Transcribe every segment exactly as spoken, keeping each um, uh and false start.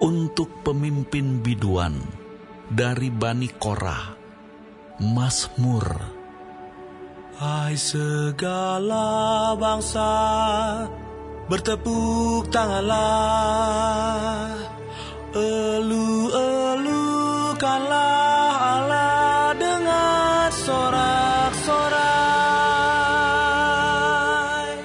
Untuk pemimpin biduan dari Bani Korah, Mazmur. Hai segala bangsa, bertepuk tanganlah, elu-elukanlah Allah dengan sorak-sorai.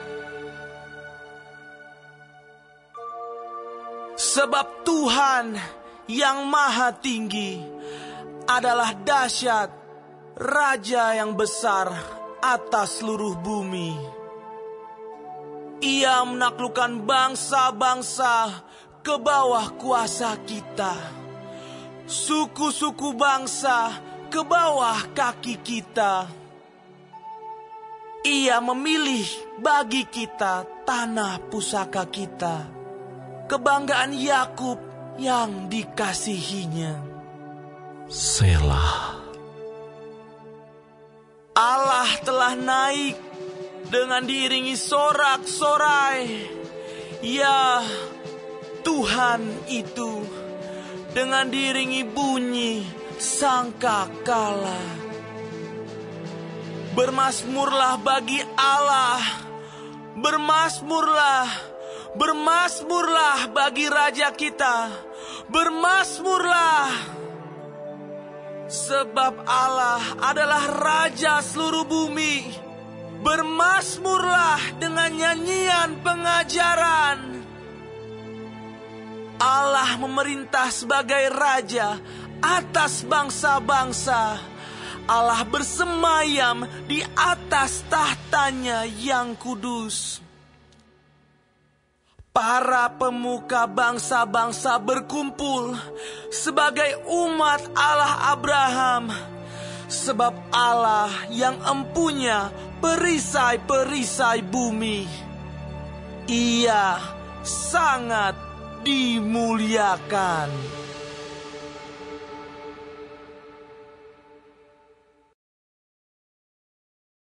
Sebab Tuhan yang maha tinggi adalah dahsyat, Raja yang besar atas seluruh bumi. Ia menaklukkan bangsa-bangsa ke bawah kuasa kita, suku-suku bangsa ke bawah kaki kita. Ia memilih bagi kita tanah pusaka kita, kebanggaan Yakub yang dikasihinya. Selah. Allah telah naik dengan diiringi sorak-sorai. Ya, Tuhan itu dengan diiringi bunyi sangkakala. Bermasmurlah bagi Allah, bermasmurlah, bermasmurlah bagi Raja kita, bermasmurlah. Sebab Allah adalah Raja seluruh bumi. Bermasmurlah dengan nyanyian pengajaran. Allah memerintah sebagai Raja atas bangsa-bangsa. Allah bersemayam di atas tahtanya yang kudus. Para pemuka bangsa-bangsa berkumpul sebagai umat Allah Abraham, sebab Allah yang empunya perisai-perisai bumi. Ia sangat dimuliakan.